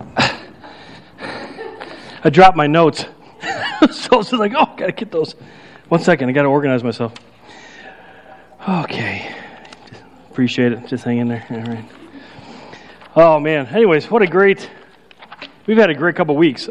I dropped my notes. So I was like, oh, got to get those. 1 second, I got to organize myself. Okay. Appreciate it. Just hang in there. All right. Oh, man. Anyways, we've had a great couple weeks.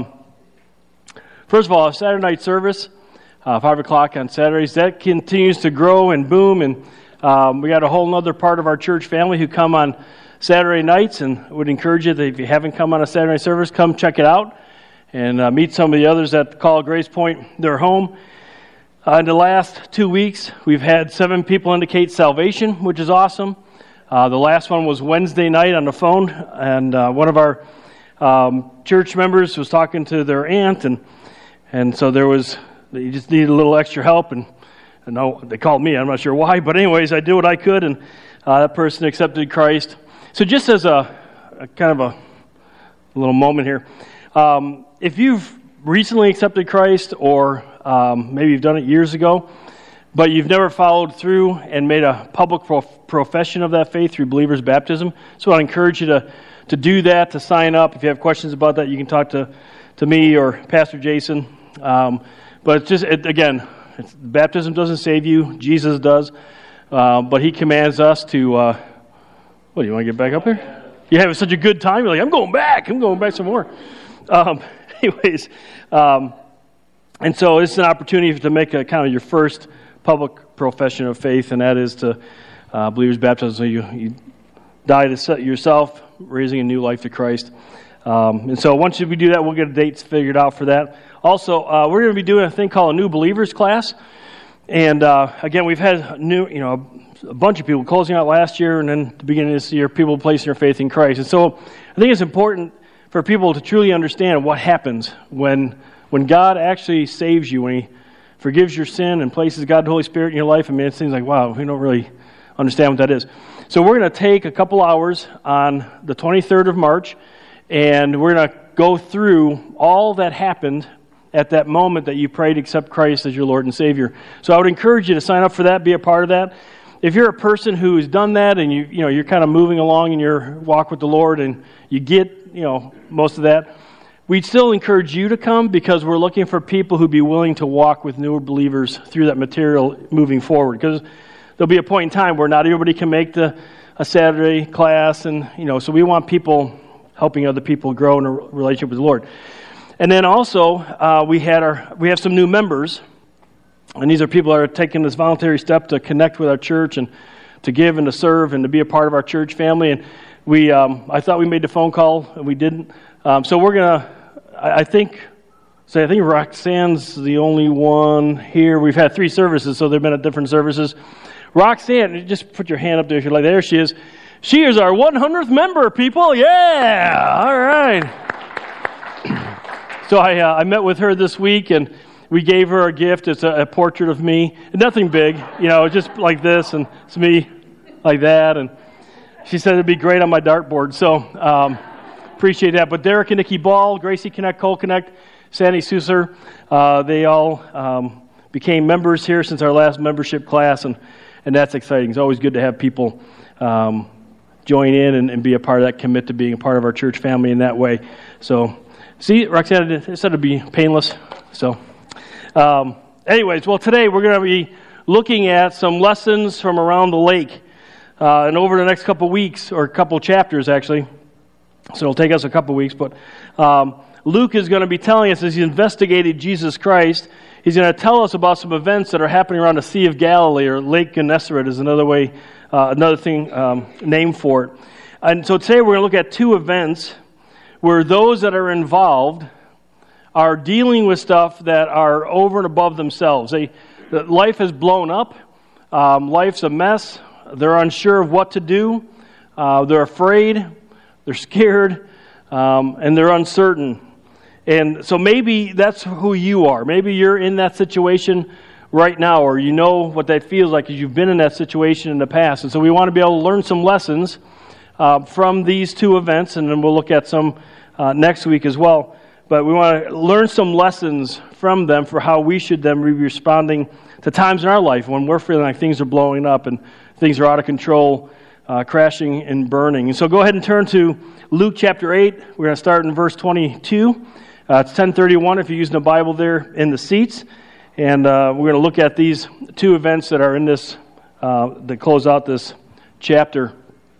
First of all, Saturday night service, 5 o'clock on Saturdays, that continues to grow and boom. And we got a whole other part of our church family who come on Saturday nights, and I would encourage you that if you haven't come on a Saturday night service, come check it out and meet some of the others at Call Grace Point, their home. In the last 2 weeks, we've had 7 people indicate salvation, which is awesome. The last one was Wednesday night on the phone, and one of our church members was talking to their aunt, and so they just needed a little extra help, and no, they called me. I'm not sure why, but anyways, I did what I could, and that person accepted Christ. So just as a kind of a little moment here, if you've recently accepted Christ, or maybe you've done it years ago, but you've never followed through and made a public profession of that faith through believer's baptism, so I'd encourage you to do that, to sign up. If you have questions about that, you can talk to me or Pastor Jason. But baptism doesn't save you. Jesus does. But he commands us to, what, do you want to get back up here? You have such a good time. You're like, I'm going back some more. Anyways, and so it's an opportunity to make a kind of your first public profession of faith, and that is to believer's baptism. So you die to yourself, raising a new life to Christ. And so once we do that, we'll get dates figured out for that. Also, we're going to be doing a thing called a new believers class. And again, we've had a bunch of people closing out last year, and then at the beginning of this year, people placing their faith in Christ. And so I think it's important for people to truly understand what happens when God actually saves you, when he forgives your sin and places God the Holy Spirit in your life. I mean, it seems like, wow, we don't really understand what that is. So we're going to take a couple hours on the 23rd of March, and we're going to go through all that happened at that moment that you prayed to accept Christ as your Lord and Savior. So I would encourage you to sign up for that, be a part of that. If you're a person who's done that and you're kind of moving along in your walk with the Lord and you get most of that, we'd still encourage you to come, because we're looking for people who'd be willing to walk with newer believers through that material moving forward. Because there'll be a point in time where not everybody can make a Saturday class, and so we want people helping other people grow in a relationship with the Lord. And then also we have some new members, and these are people that are taking this voluntary step to connect with our church and to give and to serve and to be a part of our church family. And I thought we made the phone call, and we didn't. So we're gonna. I think Roxanne's the only one here. We've had 3 services, so they've been at different services. Roxanne, just put your hand up there if you're like, there she is. She is our 100th member, people. Yeah, all right. So I met with her this week, and we gave her a gift. It's a portrait of me. Nothing big, just like this, and it's me like that. And she said it'd be great on my dartboard. So appreciate that. But Derek and Nikki Ball, Gracie Connect, Cole Connect, Sandy Susser, they all became members here since our last membership class, and that's exciting. It's always good to have people join in and be a part of that, commit to being a part of our church family in that way. So, see, Roxanne, it said it'd be painless. So, anyways, well, today we're going to be looking at some lessons from around the lake. And over the next couple weeks, or a couple chapters, actually, so it'll take us a couple weeks, but Luke is going to be telling us, as he investigated Jesus Christ, he's going to tell us about some events that are happening around the Sea of Galilee, or Lake Gennesaret is another thing named for it. And so today we're going to look at 2 events where those that are involved are dealing with stuff that are over and above themselves. Life has blown up. Life's a mess. They're unsure of what to do. They're afraid. They're scared. And they're uncertain. And so maybe that's who you are. Maybe you're in that situation right now, or you know what that feels like because you've been in that situation in the past. And so we want to be able to learn some lessons from these 2 events, and then we'll look at some next week as well. But we want to learn some lessons from them for how we should then be responding to times in our life when we're feeling like things are blowing up and things are out of control. crashing and burning. And so go ahead and turn to Luke chapter 8. We're going to start in verse 22. It's 10:31 if you're using a Bible there in the seats. And we're going to look at these two events that are in this, that close out this chapter.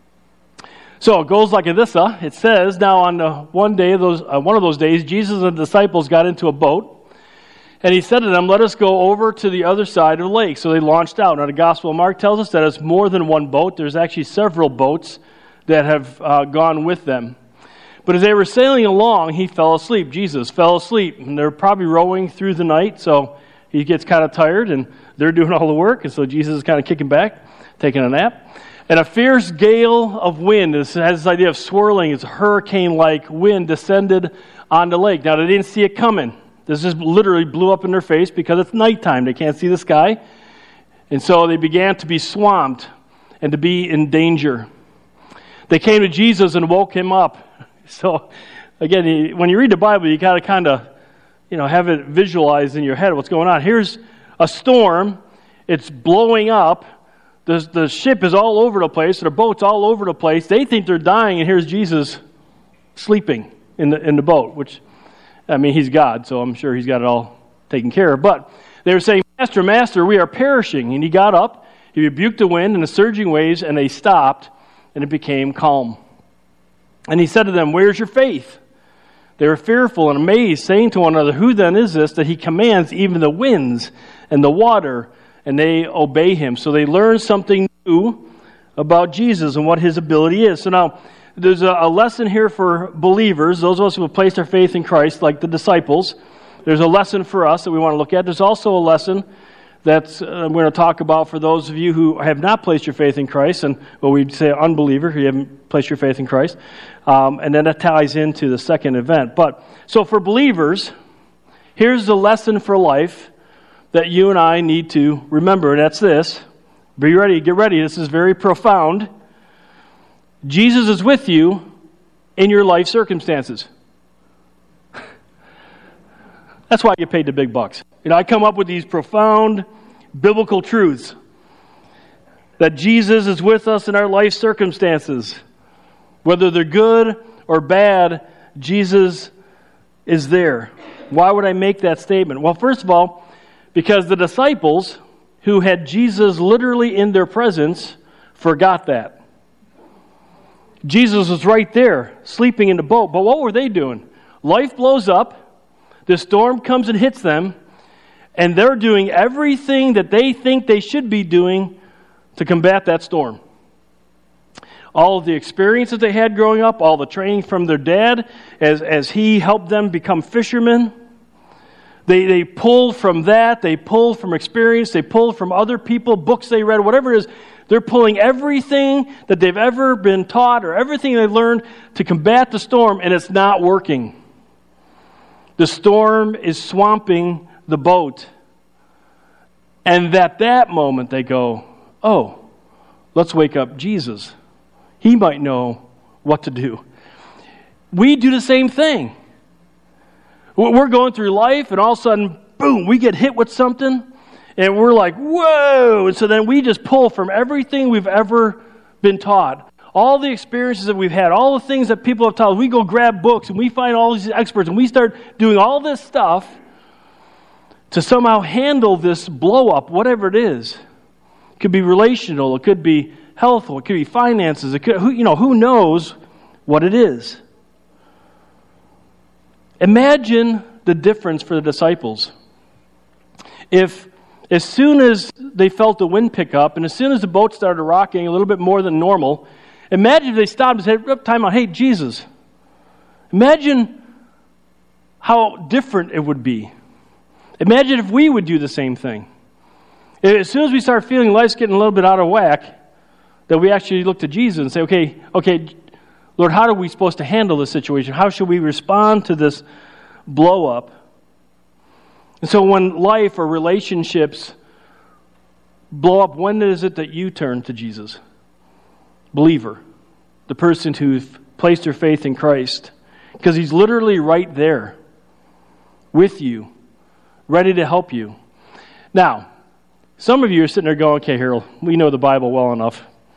So it goes like this. It says, now on one of those days, Jesus and the disciples got into a boat. And he said to them, let us go over to the other side of the lake. So they launched out. Now the Gospel of Mark tells us that it's more than one boat. There's actually several boats that have gone with them. But as they were sailing along, he fell asleep. Jesus fell asleep. And they're probably rowing through the night, so he gets kind of tired, and they're doing all the work. And so Jesus is kind of kicking back, taking a nap. And a fierce gale of wind, this has this idea of swirling, it's hurricane-like wind, descended on the lake. Now they didn't see it coming. This just literally blew up in their face because it's nighttime. They can't see the sky. And so they began to be swamped and to be in danger. They came to Jesus and woke him up. So, again, when you read the Bible, you got to kind of, have it visualized in your head what's going on. Here's a storm. It's blowing up. The ship is all over the place. The boat's all over the place. They think they're dying, and here's Jesus sleeping in the boat, which... he's God, so I'm sure he's got it all taken care of. But they were saying, Master, Master, we are perishing. And he got up, he rebuked the wind and the surging waves, and they stopped, and it became calm. And he said to them, where's your faith? They were fearful and amazed, saying to one another, who then is this that he commands even the winds and the water, and they obey him? So they learned something new about Jesus and what his ability is. So now, there's a lesson here for believers, those of us who have placed our faith in Christ, like the disciples. There's a lesson for us that we want to look at. There's also a lesson that we're going to talk about for those of you who have not placed your faith in Christ, and we'd say unbeliever, who haven't placed your faith in Christ. And then that ties into the second event. So for believers, here's the lesson for life that you and I need to remember, and that's this. Be ready, get ready. This is very profound. Jesus is with you in your life circumstances. That's why I get paid the big bucks. I come up with these profound biblical truths that Jesus is with us in our life circumstances. Whether they're good or bad, Jesus is there. Why would I make that statement? Well, first of all, because the disciples who had Jesus literally in their presence forgot that. Jesus was right there, sleeping in the boat. But what were they doing? Life blows up, the storm comes and hits them, and they're doing everything that they think they should be doing to combat that storm. All of the experiences they had growing up, all the training from their dad, as he helped them become fishermen, they pulled from that, they pulled from experience, they pulled from other people, books they read, whatever it is. They're pulling everything that they've ever been taught or everything they've learned to combat the storm, and it's not working. The storm is swamping the boat. And at that moment they go, oh, let's wake up Jesus. He might know what to do. We do the same thing. We're going through life, and all of a sudden, boom, we get hit with something. And we're like, whoa! And so then we just pull from everything we've ever been taught. All the experiences that we've had, all the things that people have taught us. We go grab books and we find all these experts and we start doing all this stuff to somehow handle this blow up, whatever it is. It could be relational, it could be healthful, it could be finances, it could, who knows what it is. Imagine the difference for the disciples. If as soon as they felt the wind pick up, and as soon as the boat started rocking a little bit more than normal, imagine if they stopped and said, time out, hey, Jesus. Imagine how different it would be. Imagine if we would do the same thing. As soon as we start feeling life's getting a little bit out of whack, that we actually look to Jesus and say, okay, Lord, how are we supposed to handle this situation? How should we respond to this blow up? And so when life or relationships blow up, when is it that you turn to Jesus? Believer, the person who's placed their faith in Christ. Because he's literally right there with you, ready to help you. Now, some of you are sitting there going, okay, Harold, we know the Bible well enough.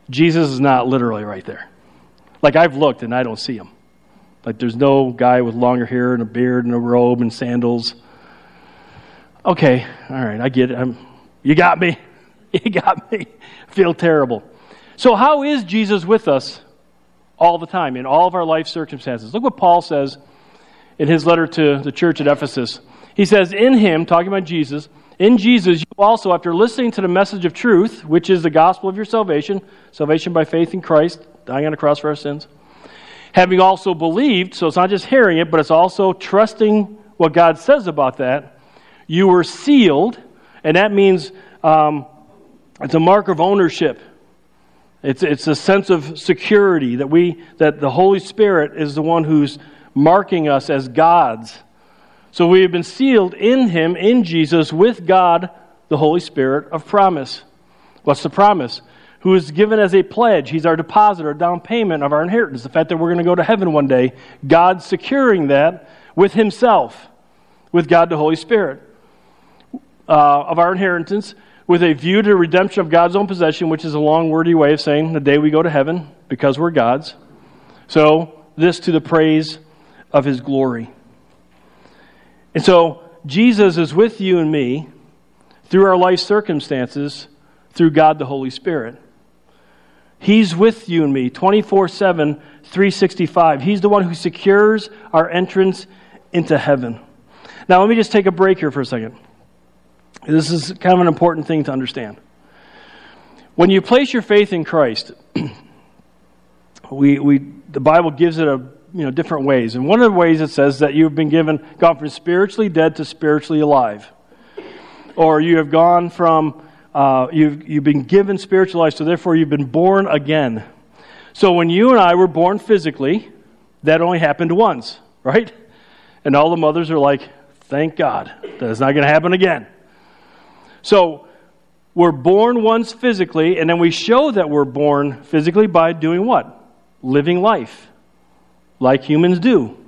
Jesus is not literally right there. Like, I've looked and I don't see him. Like, there's no guy with longer hair and a beard and a robe and sandals. Okay, all right, I get it. You got me. You got me. I feel terrible. So how is Jesus with us all the time, in all of our life circumstances? Look what Paul says in his letter to the church at Ephesus. He says, in him, talking about Jesus, in Jesus, you also, after listening to the message of truth, which is the gospel of your salvation by faith in Christ, dying on the cross for our sins, having also believed, so it's not just hearing it, but it's also trusting what God says about that, you were sealed, and that means it's a mark of ownership. It's a sense of security that the Holy Spirit is the one who's marking us as God's. So we have been sealed in him, in Jesus, with God, the Holy Spirit of promise. What's the promise? Who is given as a pledge. He's our deposit, our down payment of our inheritance. The fact that we're going to go to heaven one day. God securing that with himself, with God, the Holy Spirit, of our inheritance, with a view to redemption of God's own possession, which is a long, wordy way of saying the day we go to heaven, because we're God's. So, this to the praise of his glory. And so, Jesus is with you and me through our life circumstances, through God the Holy Spirit. He's with you and me 24/7, 365. He's the one who secures our entrance into heaven. Now, let me just take a break here for a second. This is kind of an important thing to understand. When you place your faith in Christ, the Bible gives it different ways. And one of the ways it says that you've been gone from spiritually dead to spiritually alive. Or you have gone from, you've been given spiritual life, so therefore you've been born again. So when you and I were born physically, that only happened once, right? And all the mothers are like, thank God, that's not going to happen again. So we're born once physically, and then we show that we're born physically by doing what? Living life, like humans do.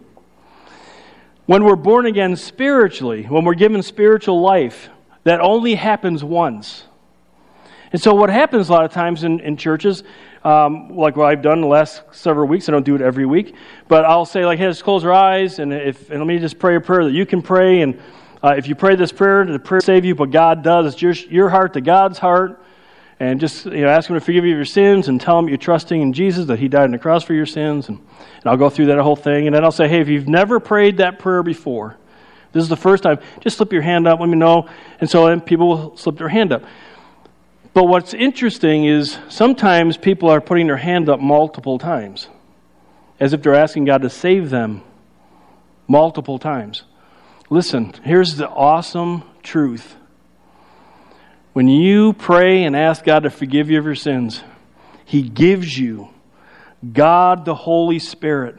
When we're born again spiritually, when we're given spiritual life, that only happens once. And so what happens a lot of times in churches, like what I've done the last several weeks, I don't do it every week, but I'll say, like, hey, let's close our eyes, and let me just pray a prayer that you can pray, and if you pray this prayer, the prayer will save you, but God does. It's your heart to God's heart. And just ask him to forgive you of your sins and tell him you're trusting in Jesus, that he died on the cross for your sins. And I'll go through that whole thing. And then I'll say, hey, if you've never prayed that prayer before, this is the first time, just slip your hand up, let me know. And so then people will slip their hand up. But what's interesting is sometimes people are putting their hand up multiple times, as if they're asking God to save them multiple times. Listen, here's the awesome truth. When you pray and ask God to forgive you of your sins, he gives you God the Holy Spirit,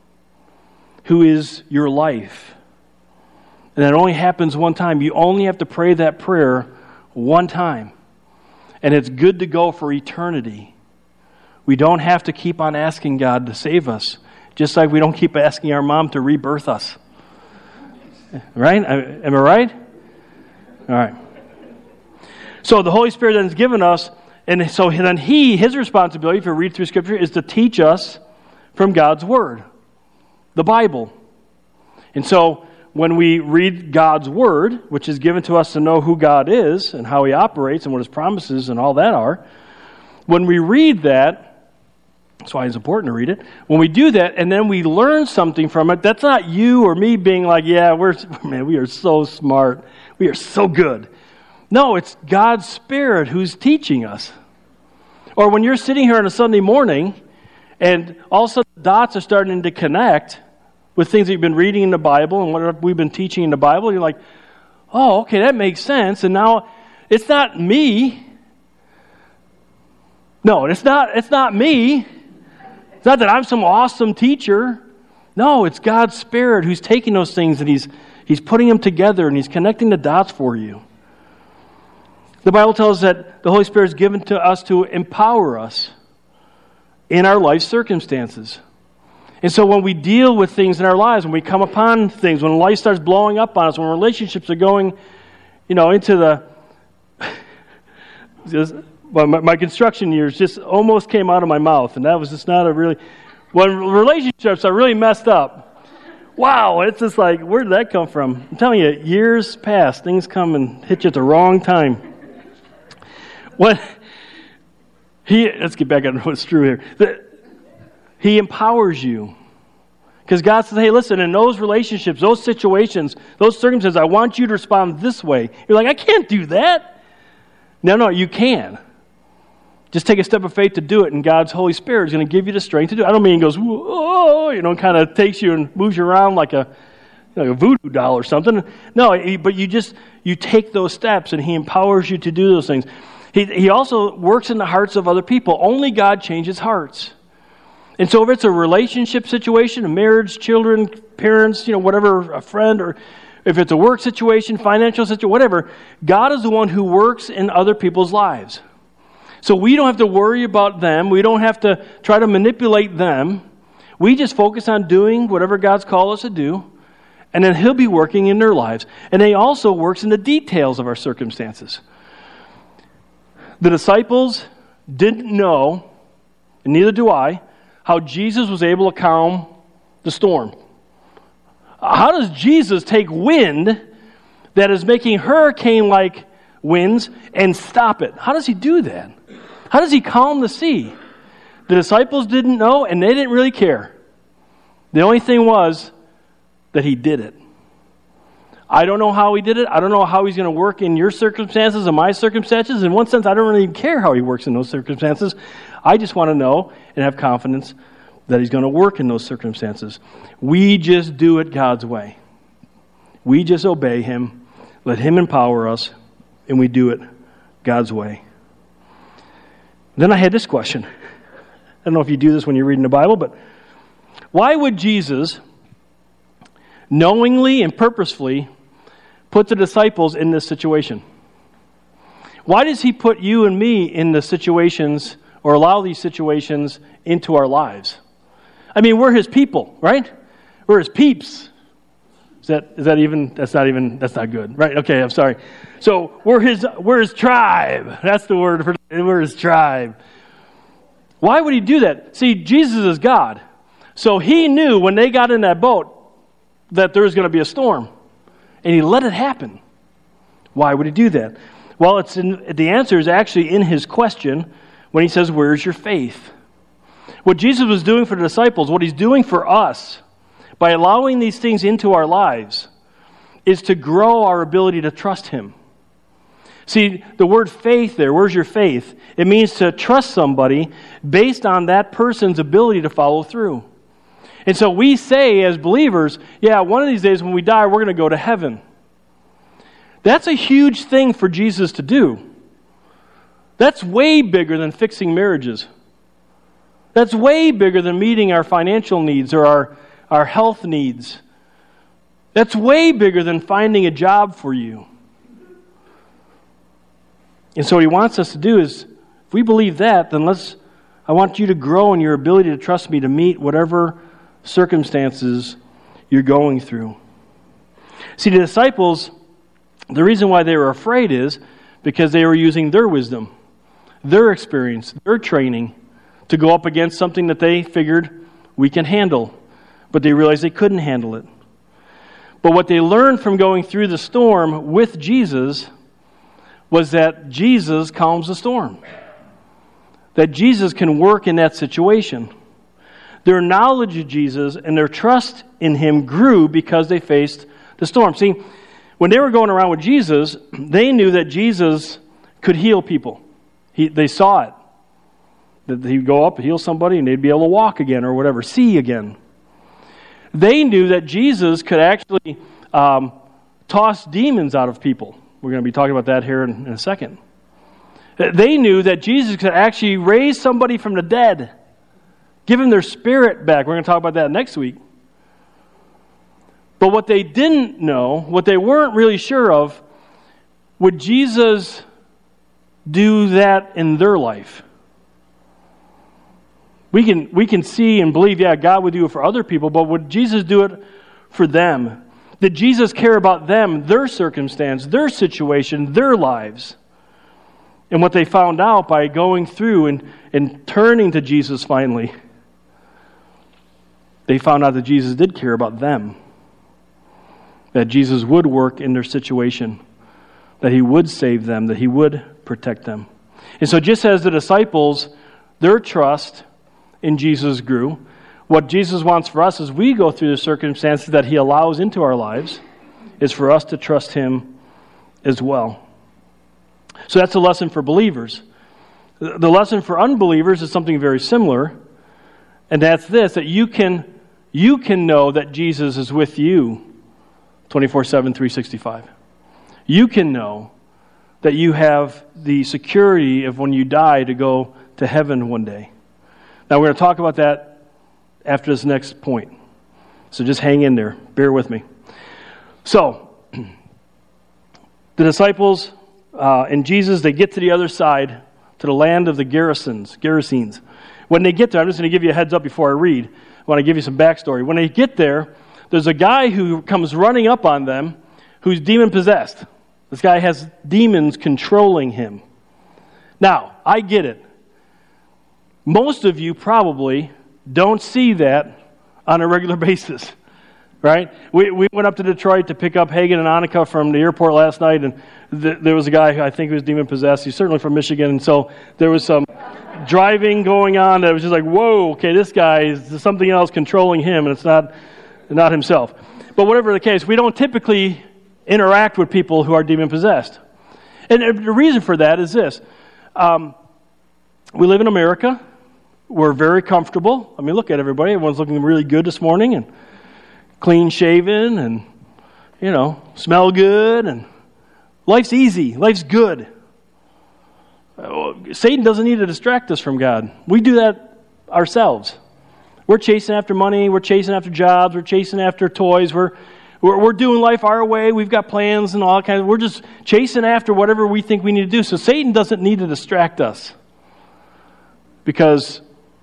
who is your life. And that only happens one time. You only have to pray that prayer one time. And it's good to go for eternity. We don't have to keep on asking God to save us, just like we don't keep asking our mom to rebirth us. Right? Am I right? All right. So the Holy Spirit then is given us, and so then his responsibility, if you read through Scripture, is to teach us from God's Word, the Bible. And so when we read God's Word, which is given to us to know who God is and how he operates and what his promises and all that are, when we read that, that's why it's important to read it. When we do that and then we learn something from it, that's not you or me being like, yeah, we are so smart. We are so good. No, it's God's Spirit who's teaching us. Or when you're sitting here on a Sunday morning and all of a sudden the dots are starting to connect with things that you've been reading in the Bible and what we've been teaching in the Bible, you're like, oh, okay, that makes sense. And now it's not me. No, it's not me. It's not that I'm some awesome teacher. No, it's God's Spirit who's taking those things and he's putting them together and he's connecting the dots for you. The Bible tells us that the Holy Spirit is given to us to empower us in our life circumstances. And so when we deal with things in our lives, when we come upon things, when life starts blowing up on us, when relationships are going, into the well, my construction years just almost came out of my mouth, and that was just not a really, when relationships are really messed up, wow, it's just like, where did that come from? I'm telling you, years pass, things come and hit you at the wrong time. Let's get back on what's true here. He empowers you. Because God says, hey, listen, in those relationships, those situations, those circumstances, I want you to respond this way. You're like, I can't do that. No, you can. Just take a step of faith to do it, and God's Holy Spirit is going to give you the strength to do it. I don't mean He goes, whoa, kind of takes you and moves you around like a voodoo doll or something. No, but you take those steps, and He empowers you to do those things. He also works in the hearts of other people. Only God changes hearts. And so if it's a relationship situation, a marriage, children, parents, whatever, a friend, or if it's a work situation, financial situation, whatever, God is the one who works in other people's lives. So we don't have to worry about them. We don't have to try to manipulate them. We just focus on doing whatever God's called us to do, and then He'll be working in their lives. And He also works in the details of our circumstances. The disciples didn't know, and neither do I, how Jesus was able to calm the storm. How does Jesus take wind that is making hurricane-like winds and stop it? How does He do that? How does He calm the sea? The disciples didn't know, and they didn't really care. The only thing was that He did it. I don't know how He did it. I don't know how He's going to work in your circumstances and my circumstances. In one sense, I don't really care how He works in those circumstances. I just want to know and have confidence that He's going to work in those circumstances. We just do it God's way. We just obey Him, let Him empower us, and we do it God's way. Then I had this question. I don't know if you do this when you're reading the Bible, but why would Jesus knowingly and purposefully put the disciples in this situation? Why does He put you and me in the situations or allow these situations into our lives? I mean, we're His people, right? We're His peeps. That's not good, right? Okay, I'm sorry. So we're His tribe. That's the word we're His tribe. Why would He do that? See, Jesus is God. So He knew when they got in that boat that there was going to be a storm. And He let it happen. Why would He do that? Well, the answer is actually in His question when He says, where's your faith? What Jesus was doing for the disciples, what He's doing for us, by allowing these things into our lives, is to grow our ability to trust Him. See, the word faith there, where's your faith? It means to trust somebody based on that person's ability to follow through. And so we say as believers, yeah, one of these days when we die, we're going to go to heaven. That's a huge thing for Jesus to do. That's way bigger than fixing marriages. That's way bigger than meeting our financial needs or our health needs. That's way bigger than finding a job for you. And so what He wants us to do is, if we believe that, then I want you to grow in your ability to trust me to meet whatever circumstances you're going through. See, the disciples, the reason why they were afraid is because they were using their wisdom, their experience, their training to go up against something that they figured we can handle, but they realized they couldn't handle it. But what they learned from going through the storm with Jesus was that Jesus calms the storm, that Jesus can work in that situation. Their knowledge of Jesus and their trust in Him grew because they faced the storm. See, when they were going around with Jesus, they knew that Jesus could heal people. They saw it. That He'd go up, heal somebody, and they'd be able to walk again or whatever, see again. They knew that Jesus could actually toss demons out of people. We're going to be talking about that here in a second. They knew that Jesus could actually raise somebody from the dead, give them their spirit back. We're going to talk about that next week. But what they didn't know, what they weren't really sure of, would Jesus do that in their life? We can see and believe, yeah, God would do it for other people, but would Jesus do it for them? Did Jesus care about them, their circumstance, their situation, their lives? And what they found out by going through and turning to Jesus finally, they found out that Jesus did care about them. That Jesus would work in their situation. That He would save them. That He would protect them. And so just as the disciples, their trust in Jesus grew, what Jesus wants for us as we go through the circumstances that He allows into our lives is for us to trust Him as well. So that's a lesson for believers. The lesson for unbelievers is something very similar, and that's this, that you can know that Jesus is with you 24/7, 365. You can know that you have the security of when you die to go to heaven one day. Now we're going to talk about that after this next point. So just hang in there. Bear with me. So, the disciples and Jesus, they get to the other side, to the land of the Gerasenes. When they get there, I'm just going to give you a heads up before I read. I want to give you some backstory. When they get there, there's a guy who comes running up on them who's demon-possessed. This guy has demons controlling him. Now, I get it. Most of you probably don't see that on a regular basis, right? We went up to Detroit to pick up Hagen and Annika from the airport last night, and there was a guy who I think was demon-possessed. He's certainly from Michigan, and so there was some driving going on that was just like, whoa, okay, this guy is something else controlling him, and it's not himself. But whatever the case, we don't typically interact with people who are demon-possessed. And the reason for that is this. We live in America. We're very comfortable. I mean, look at everybody. Everyone's looking really good this morning and clean-shaven and, smell good. And life's easy. Life's good. Satan doesn't need to distract us from God. We do that ourselves. We're chasing after money. We're chasing after jobs. We're chasing after toys. We're doing life our way. We've got plans and all kinds. We're just chasing after whatever we think we need to do. So Satan doesn't need to distract us because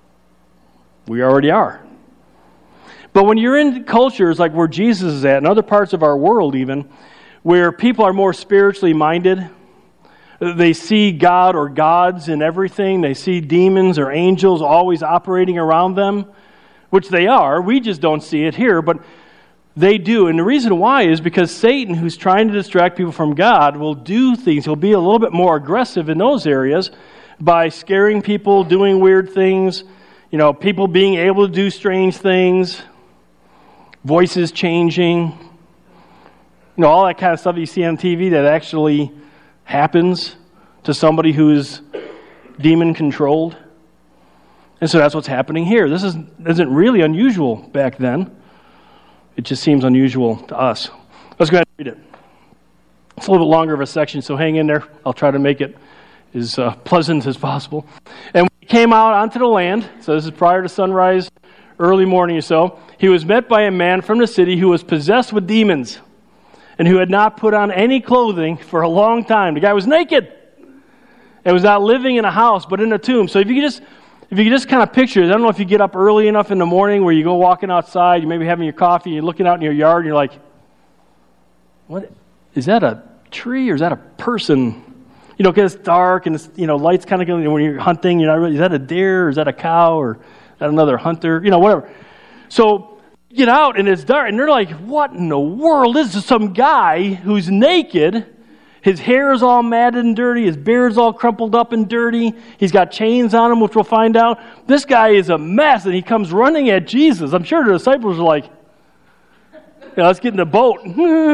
we already are. But when you're in cultures like where Jesus is at, and other parts of our world even, where people are more spiritually minded, they see God or gods in everything. They see demons or angels always operating around them, which they are. We just don't see it here, but they do. And the reason why is because Satan, who's trying to distract people from God, will do things. He'll be a little bit more aggressive in those areas by scaring people, doing weird things, people being able to do strange things, voices changing, all that kind of stuff you see on TV that actually happens to somebody who is demon-controlled. And so that's what's happening here. This isn't really unusual back then. It just seems unusual to us. Let's go ahead and read it. It's a little bit longer of a section, so hang in there. I'll try to make it as pleasant as possible. And we came out onto the land, so this is prior to sunrise, early morning or so. He was met by a man from the city who was possessed with demons and who had not put on any clothing for a long time. The guy was naked and was not living in a house but in a tomb. So if you could just kind of picture it, I don't know if you get up early enough in the morning where you go walking outside, you maybe having your coffee, you're looking out in your yard, and you're like, what? Is that a tree or is that a person? Because it's dark and it's, lights kind of going, when you're hunting, you're not really, is that a deer or is that a cow or is that another hunter? Whatever. So you get out and it's dark and they're like, what in the world? This is some guy who's naked. His hair is all matted and dirty. His beard's all crumpled up and dirty. He's got chains on him, which we'll find out. This guy is a mess, and he comes running at Jesus. I'm sure the disciples are like, let's get in the boat.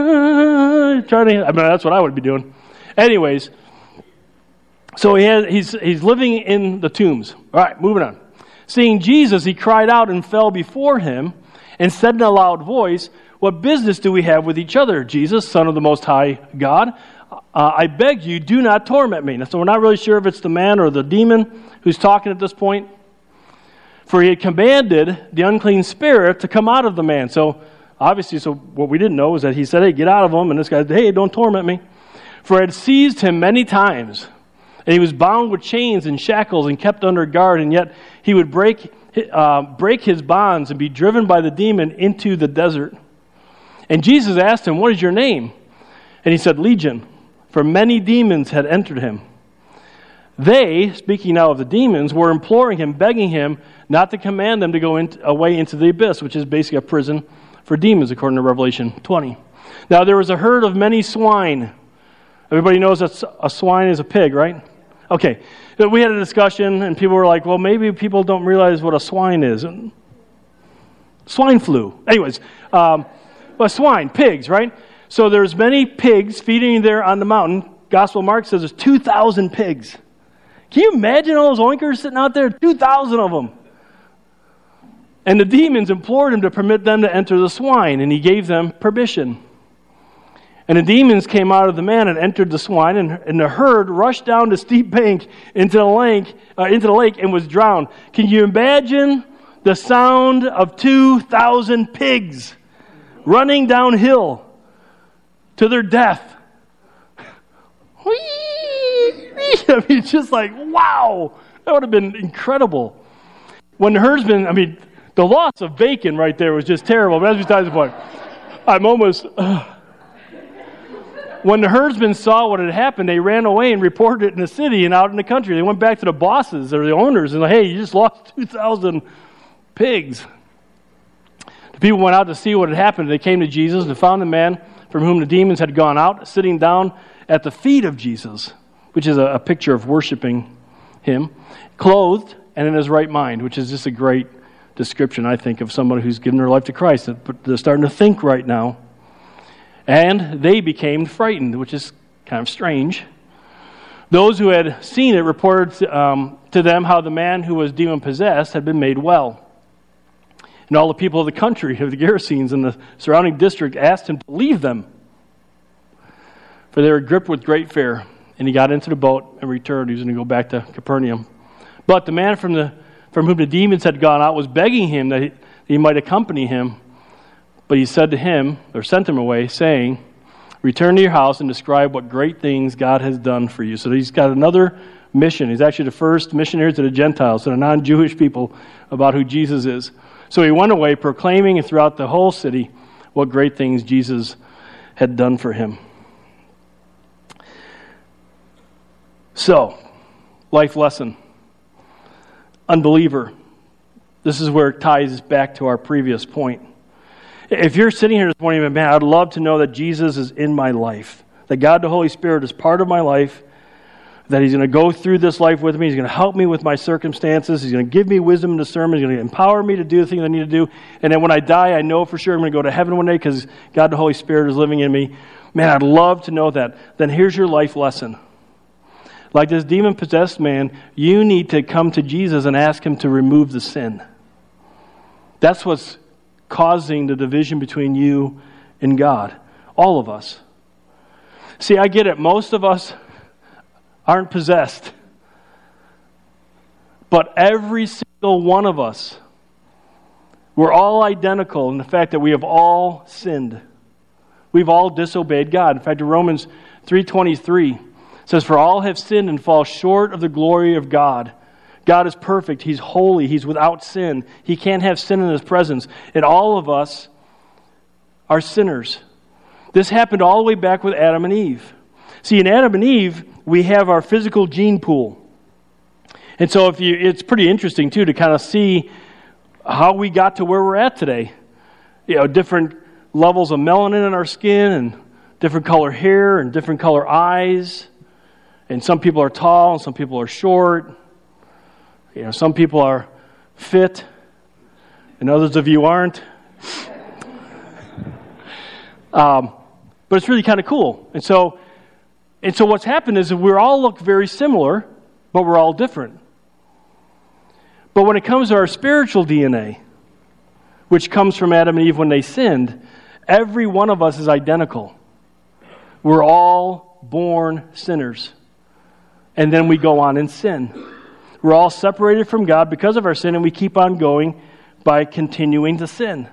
That's what I would be doing. Anyways, so he's living in the tombs. All right, moving on. Seeing Jesus, he cried out and fell before him and said in a loud voice, what business do we have with each other, Jesus, Son of the Most High God? I beg you, do not torment me. So we're not really sure if it's the man or the demon who's talking at this point. For he had commanded the unclean spirit to come out of the man. So obviously, what we didn't know is that he said, hey, get out of him. And this guy said, hey, don't torment me. For it had seized him many times. And he was bound with chains and shackles and kept under guard. And yet he would break his bonds and be driven by the demon into the desert. And Jesus asked him, what is your name? And he said, Legion, for many demons had entered him. They, speaking now of the demons, were imploring him, begging him not to command them to go away into the abyss, which is basically a prison for demons, according to Revelation 20. Now there was a herd of many swine. Everybody knows that a swine is a pig, right? Okay. We had a discussion, and people were like, well, maybe people don't realize what a swine is. Swine flu. Anyways, swine, pigs, right? So there's many pigs feeding there on the mountain. Gospel of Mark says there's 2,000 pigs. Can you imagine all those oinkers sitting out there? 2,000 of them. And the demons implored him to permit them to enter the swine, and he gave them permission. And the demons came out of the man and entered the swine, and the herd rushed down the steep bank into the lake and was drowned. Can you imagine the sound of 2,000 pigs running downhill to their death? I mean, it's just like, wow, that would have been incredible. When the herdsman, the loss of bacon right there was just terrible, but that's besides the point. I'm almost... When the herdsmen saw what had happened, they ran away and reported it in the city and out in the country. They went back to the bosses or the owners and like, hey, you just lost 2,000 pigs. The people went out to see what had happened. They came to Jesus and found the man from whom the demons had gone out, sitting down at the feet of Jesus, which is a picture of worshiping him, clothed and in his right mind, which is just a great description, I think, of someone who's given their life to Christ. They're starting to think right now. And they became frightened, which is kind of strange. Those who had seen it reported to them how the man who was demon-possessed had been made well. And all the people of the country, of the Gerasenes and the surrounding district, asked him to leave them, for they were gripped with great fear. And he got into the boat and returned. He was going to go back to Capernaum. But the man from whom the demons had gone out was begging him that he might accompany him. But he said to him, or sent him away, saying, return to your house and describe what great things God has done for you. So he's got another mission. He's actually the first missionary to the Gentiles, to the non-Jewish people, about who Jesus is. So he went away proclaiming throughout the whole city what great things Jesus had done for him. So, life lesson. Unbeliever. This is where it ties back to our previous point. If you're sitting here this morning, man, I'd love to know that Jesus is in my life, that God the Holy Spirit is part of my life, that He's going to go through this life with me, He's going to help me with my circumstances, He's going to give me wisdom and discernment, He's going to empower me to do the things I need to do, and then when I die, I know for sure I'm going to go to heaven one day because God the Holy Spirit is living in me. Man, I'd love to know that. Then here's your life lesson. Like this demon-possessed man, you need to come to Jesus and ask Him to remove the sin. That's what's causing the division between you and God. All of us. See, I get it. Most of us aren't possessed. But every single one of us, we're all identical in the fact that we have all sinned. We've all disobeyed God. In fact, in Romans 3:23 says, for all have sinned and fall short of the glory of God. God is perfect. He's holy. He's without sin. He can't have sin in His presence. And all of us are sinners. This happened all the way back with Adam and Eve. See, in Adam and Eve, we have our physical gene pool. And so it's pretty interesting, too, to kind of see how we got to where we're at today. Different levels of melanin in our skin and different color hair and different color eyes. And some people are tall and some people are short. Some people are fit, and others of you aren't. But it's really kind of cool. And so what's happened is that we all look very similar, but we're all different. But when it comes to our spiritual DNA, which comes from Adam and Eve when they sinned, every one of us is identical. We're all born sinners. And then we go on and sin. We're all separated from God because of our sin, and we keep on going by continuing to sin.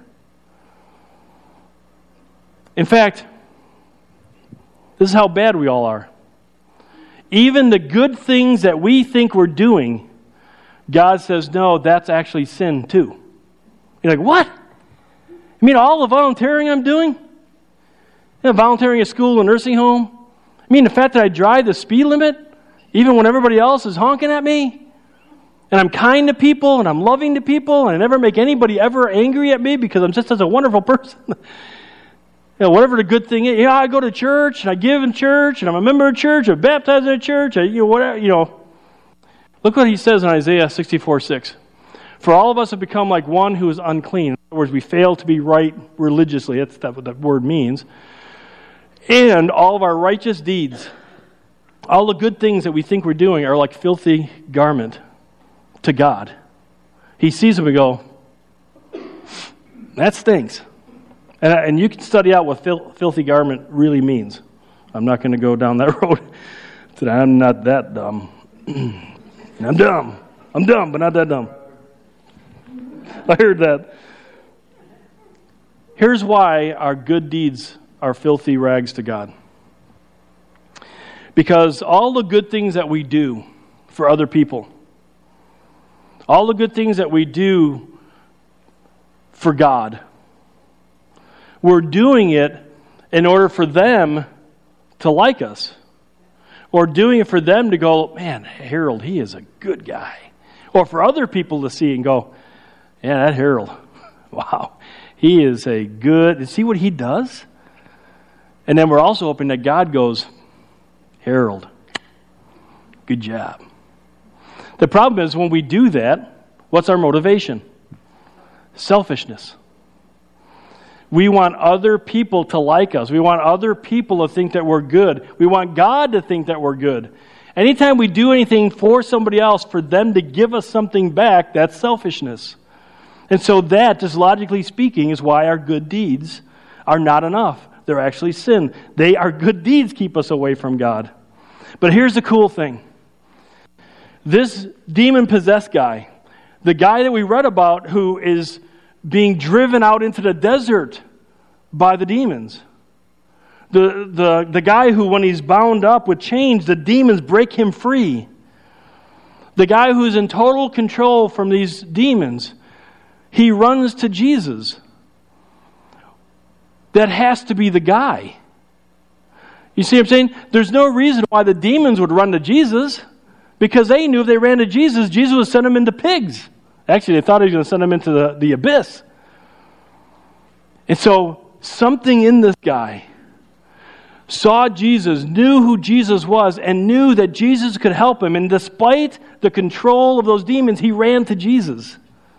In fact, this is how bad we all are. Even the good things that we think we're doing, God says, no, that's actually sin too. You're like, what? You mean all the volunteering I'm doing? Volunteering at school and nursing home? I mean the fact that I drive the speed limit? Even when everybody else is honking at me? And I'm kind to people, and I'm loving to people, and I never make anybody ever angry at me because I'm just such a wonderful person. Whatever the good thing is. I go to church, and I give in church, and I'm a member of church, I'm baptized in a church, whatever. Look what he says in Isaiah 64:6. For all of us have become like one who is unclean. In other words, we fail to be right religiously. That's what that word means. And all of our righteous deeds, all the good things that we think we're doing are like filthy garment to God. He sees them and go, that stinks. And you can study out what filthy garment really means. I'm not going to go down that road today. I'm not that dumb. I'm dumb. I'm dumb, but not that dumb. I heard that. Here's why our good deeds are filthy rags to God. Because all the good things that we do for other people, all the good things that we do for God, we're doing it in order for them to like us. Or doing it for them to go, man, Harold, he is a good guy. Or for other people to see and go, yeah, that Harold, wow, he is a good, see what he does? And then we're also hoping that God goes, Harold, good job. The problem is when we do that, what's our motivation? Selfishness. We want other people to like us. We want other people to think that we're good. We want God to think that we're good. Anytime we do anything for somebody else, for them to give us something back, that's selfishness. And so that, just logically speaking, is why our good deeds are not enough. They're actually sin. Our good deeds keep us away from God. But here's the cool thing. This demon-possessed guy, the guy that we read about who is being driven out into the desert by the demons. The guy who, when he's bound up with chains, the demons break him free. The guy who's in total control from these demons, he runs to Jesus. That has to be the guy. You see what I'm saying? There's no reason why the demons would run to Jesus, because they knew if they ran to Jesus, Jesus would send them into pigs. Actually, they thought he was going to send them into the abyss. And so, something in this guy saw Jesus, knew who Jesus was, and knew that Jesus could help him. And despite the control of those demons, he ran to Jesus.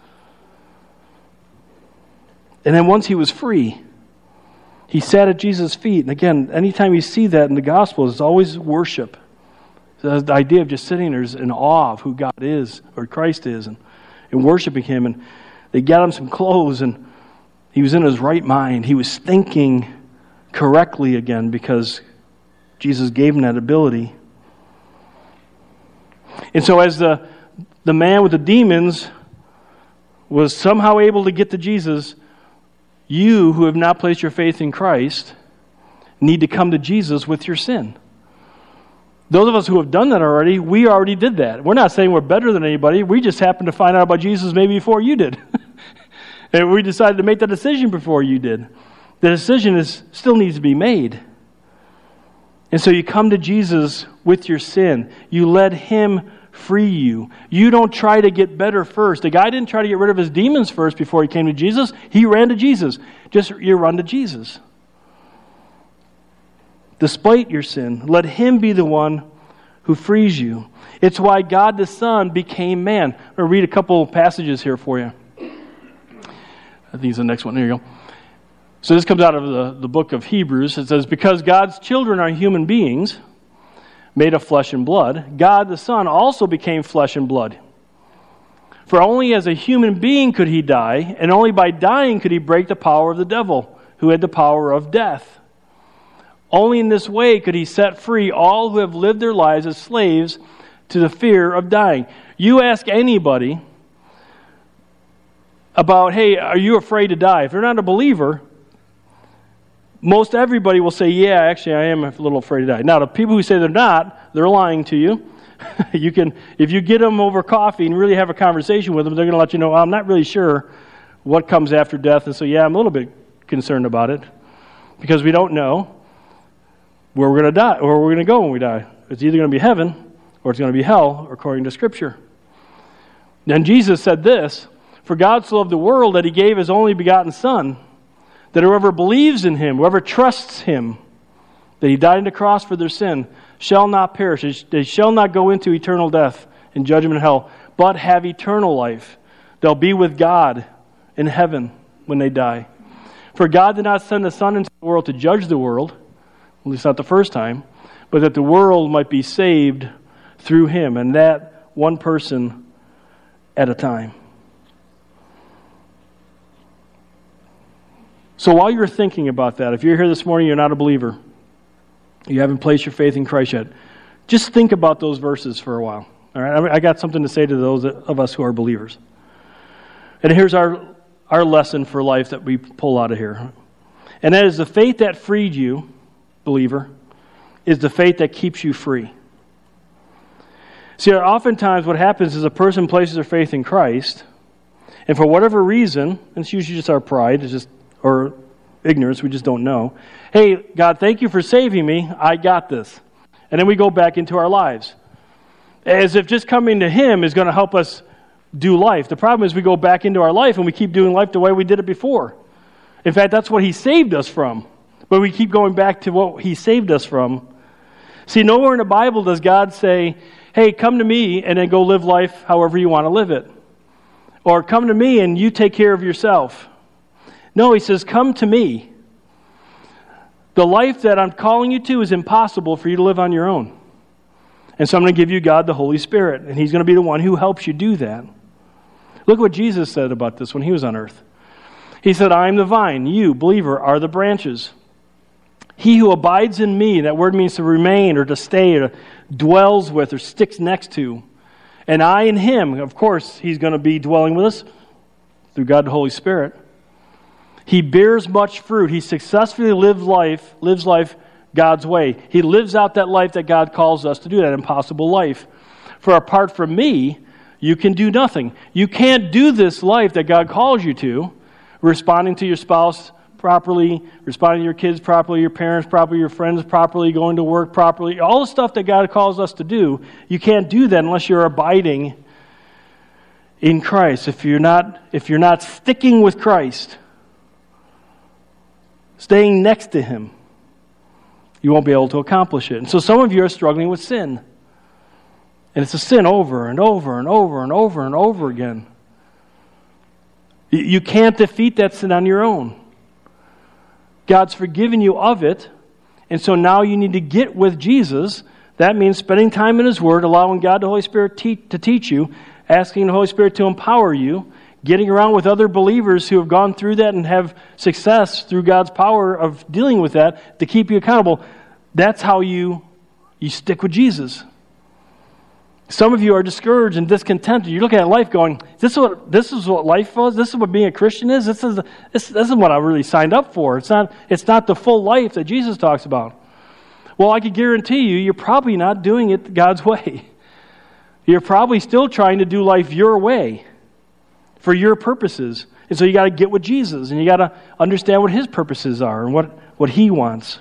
And then once he was free, he sat at Jesus' feet. And again, anytime you see that in the Gospels, it's always worship. So the idea of just sitting there is in awe of who God is, or Christ is, and worshiping Him. And they got him some clothes, and he was in his right mind. He was thinking correctly again because Jesus gave him that ability. And so as the man with the demons was somehow able to get to Jesus, you who have not placed your faith in Christ need to come to Jesus with your sin. Those of us who have done that already, we already did that. We're not saying we're better than anybody. We just happened to find out about Jesus maybe before you did. And we decided to make that decision before you did. The decision still needs to be made. And so you come to Jesus with your sin. You let Him free you. You don't try to get better first. The guy didn't try to get rid of his demons first before he came to Jesus. He ran to Jesus. You run to Jesus. Despite your sin, let Him be the one who frees you. It's why God the Son became man. I'm going to read a couple passages here for you. I think it's the next one. There you go. So this comes out of the book of Hebrews. It says, because God's children are human beings, made of flesh and blood, God the Son also became flesh and blood. For only as a human being could He die, and only by dying could He break the power of the devil, who had the power of death. Only in this way could He set free all who have lived their lives as slaves to the fear of dying. You ask anybody about, hey, are you afraid to die? If they're not a believer, most everybody will say, yeah, actually I am a little afraid to die. Now, the people who say they're not, they're lying to you. If you get them over coffee and really have a conversation with them, they're going to let you know, I'm not really sure what comes after death. And so, yeah, I'm a little bit concerned about it because we don't know where we're going to die or where we're going to go when we die. It's either going to be heaven or it's going to be hell, according to Scripture. Then Jesus said this, "For God so loved the world that he gave his only begotten Son, that whoever believes in him, whoever trusts him, that he died on the cross for their sin, shall not perish. They shall not go into eternal death and judgment and hell, but have eternal life. They'll be with God in heaven when they die. For God did not send the Son into the world to judge the world," at least not the first time, "but that the world might be saved through him," and that one person at a time. So while you're thinking about that, if you're here this morning, you're not a believer, you haven't placed your faith in Christ yet, just think about those verses for a while. All right, I got something to say to those of us who are believers. And here's our lesson for life that we pull out of here. And that is the faith that freed you, believer, is the faith that keeps you free. See, oftentimes what happens is a person places their faith in Christ, and for whatever reason, and it's usually just our pride, or ignorance, we just don't know. Hey, God, thank you for saving me. I got this. And then we go back into our lives, as if just coming to Him is going to help us do life. The problem is we go back into our life and we keep doing life the way we did it before. In fact, that's what He saved us from. But we keep going back to what He saved us from. See, nowhere in the Bible does God say, hey, come to me and then go live life however you want to live it. Or come to me and you take care of yourself. No, He says, come to me. The life that I'm calling you to is impossible for you to live on your own. And so I'm going to give you God the Holy Spirit, and He's going to be the one who helps you do that. Look what Jesus said about this when He was on earth. He said, I am the vine, you, believer, are the branches. He who abides in me, that word means to remain or to stay or to dwells with or sticks next to. And I in Him, of course, He's going to be dwelling with us through God the Holy Spirit. He bears much fruit. He successfully lives life God's way. He lives out that life that God calls us to do, that impossible life. For apart from me, you can do nothing. You can't do this life that God calls you to, responding to your spouse properly, responding to your kids properly, your parents properly, your friends properly, going to work properly, all the stuff that God calls us to do. You can't do that unless you're abiding in Christ. If you're not sticking with Christ, staying next to Him, you won't be able to accomplish it. And so some of you are struggling with sin. And it's a sin over and over and over and over and over again. You can't defeat that sin on your own. God's forgiven you of it, and so now you need to get with Jesus. That means spending time in His Word, allowing God the Holy Spirit to teach you, asking the Holy Spirit to empower you, getting around with other believers who have gone through that and have success through God's power of dealing with that to keep you accountable. That's how you stick with Jesus. Some of you are discouraged and discontented. You're looking at life going, this is what life was? This is what being a Christian is? This isn't what I really signed up for. It's not the full life that Jesus talks about. Well, I can guarantee you're probably not doing it God's way. You're probably still trying to do life your way for your purposes. And so you got to get with Jesus, and you got to understand what His purposes are and what He wants.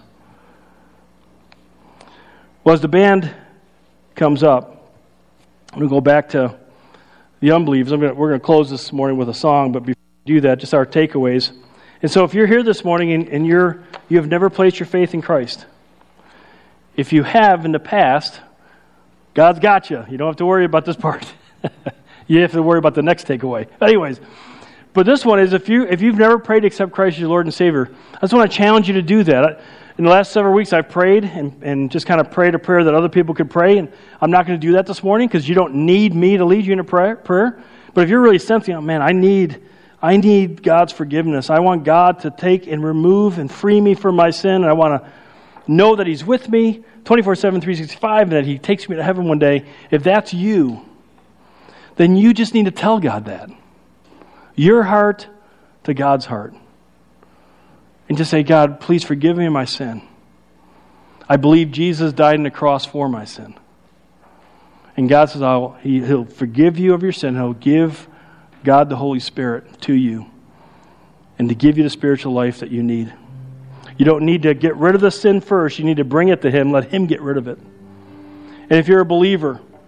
Well, as the band comes up, I'm going to go back to the unbelievers. We're going to close this morning with a song, but before we do that, just our takeaways. And so if you're here this morning and you have never placed your faith in Christ, if you have in the past, God's got you. You don't have to worry about this part. You have to worry about the next takeaway. Anyways, but this one is if you've never prayed to accept Christ as your Lord and Savior, I just want to challenge you to do that. In the last several weeks, I've prayed and just kind of prayed a prayer that other people could pray, and I'm not going to do that this morning because you don't need me to lead you in a prayer. But if you're really sensing, oh man, I need God's forgiveness. I want God to take and remove and free me from my sin, and I want to know that He's with me 24/7, 365, and that He takes me to heaven one day. If that's you, then you just need to tell God that. Your heart to God's heart. And just say, God, please forgive me of my sin. I believe Jesus died on the cross for my sin. And God says He'll forgive you of your sin. He'll give God the Holy Spirit to you and to give you the spiritual life that you need. You don't need to get rid of the sin first. You need to bring it to Him. Let Him get rid of it. And if you're a believer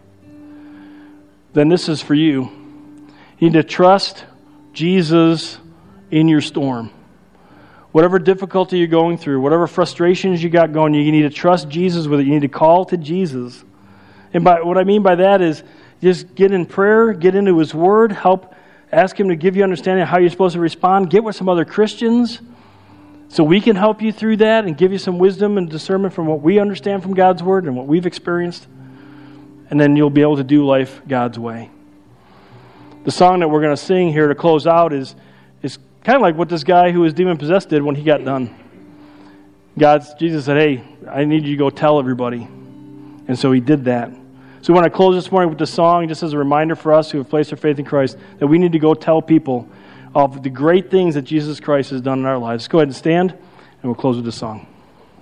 then this is for you. You need to trust Jesus in your storm. Whatever difficulty you're going through, whatever frustrations you got going, you need to trust Jesus with it. You need to call to Jesus. And what I mean by that is just get in prayer, get into His Word, ask Him to give you understanding of how you're supposed to respond. Get with some other Christians so we can help you through that and give you some wisdom and discernment from what we understand from God's Word and what we've experienced. And then you'll be able to do life God's way. The song that we're going to sing here to close out is kind of like what this guy who was demon-possessed did when he got done. Jesus said, hey, I need you to go tell everybody. And so he did that. So we want to close this morning with the song just as a reminder for us who have placed our faith in Christ that we need to go tell people of the great things that Jesus Christ has done in our lives. Go ahead and stand, and we'll close with this song.